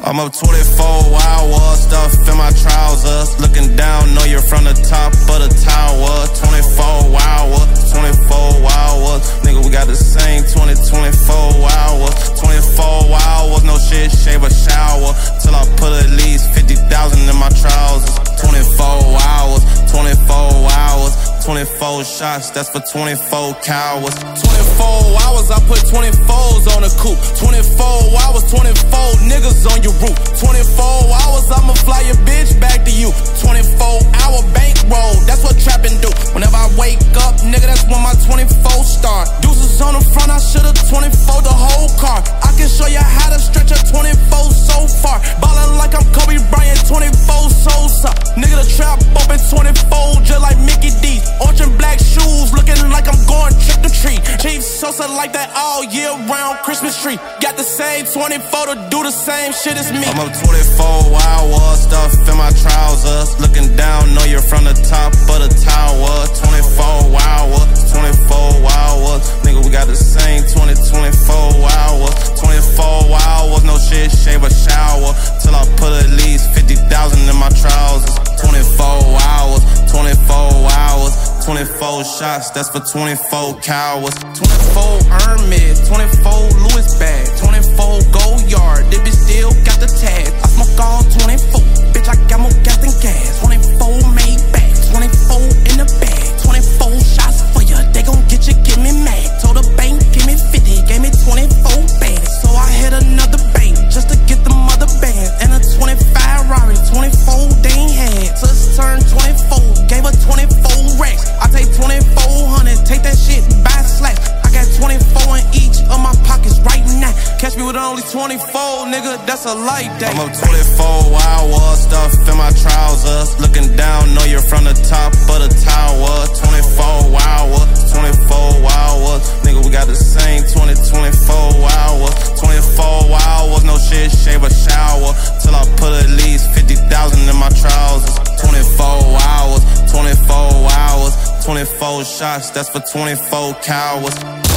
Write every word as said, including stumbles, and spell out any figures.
I'm up twenty-four hours, stuff in my trousers. Looking down, know you're from the top of the tower. twenty-four hours, twenty-four hours. Nigga, we got the same twenty, twenty-four hours. twenty-four hours, no shit, shave or shower. Till I put at least fifty thousand in my trousers. twenty-four hours, twenty-four hours. twenty-four shots, that's for twenty-four cowards. twenty-four hours, I put twenty-fours on the coupe. twenty-four hours, twenty-four niggas on your roof. twenty-four hours, I'ma fly your bitch back to you. twenty-four hour bankroll, that's what trapping do. Whenever I wake up, nigga, that's when my twenty-four start. Deuces on the front, I should've twenty-four the whole car. I can show you how to stretch a twenty-four so far. Ballin' like I'm Kobe Bryant, twenty-four Sosa. Nigga, the trap open twenty-four just like Mickey D. Orange and black shoes, looking like I'm going trick or treat. Chief Sosa like that all year round Christmas tree. Got the same twenty-four to do the same shit as me. I'm up twenty-four hours, stuff in my trousers. Looking down, know you're from the top of the tower. twenty-four hours, twenty-four hours. Nigga, we got the same twenty, twenty-four hours. twenty-four hours, no shit, shave or shower. Till I put at least fifty thousand in my trousers. twenty-four hours, twenty-four hours. twenty-four shots, that's for twenty-four cowards. twenty-four Hermes, twenty-four Louis bag, twenty-four Gold Yard, this bitch still got the tag. I smoke all twenty-four, bitch, I got more gas than gas. twenty-four made back, twenty-four in the bag, twenty-four shots for ya, they gon' get you, get me mad. Told the bank, give me fifty, gave me twenty-four bags. So I hit another bank, just to get the mother band. And a twenty-five Rari, twenty-four they ain't had. Just turned twenty-four, gave her twenty-four racks. I take twenty-four hundred, take that shit by slack. I got twenty-four in each of my pockets right now. Catch me with only twenty-four, nigga, that's a light day. I'm up twenty-four hours, stuff in my trousers. Looking down, know you're from the top of the tower. twenty-four hours, twenty-four hours. Nigga, we got the same twenty, twenty-four hours. twenty-four hours, no shit, shave or shower. Till I put at least fifty thousand in my trousers. twenty-four hours, twenty-four hours. twenty-four shots, that's for twenty-four cowards.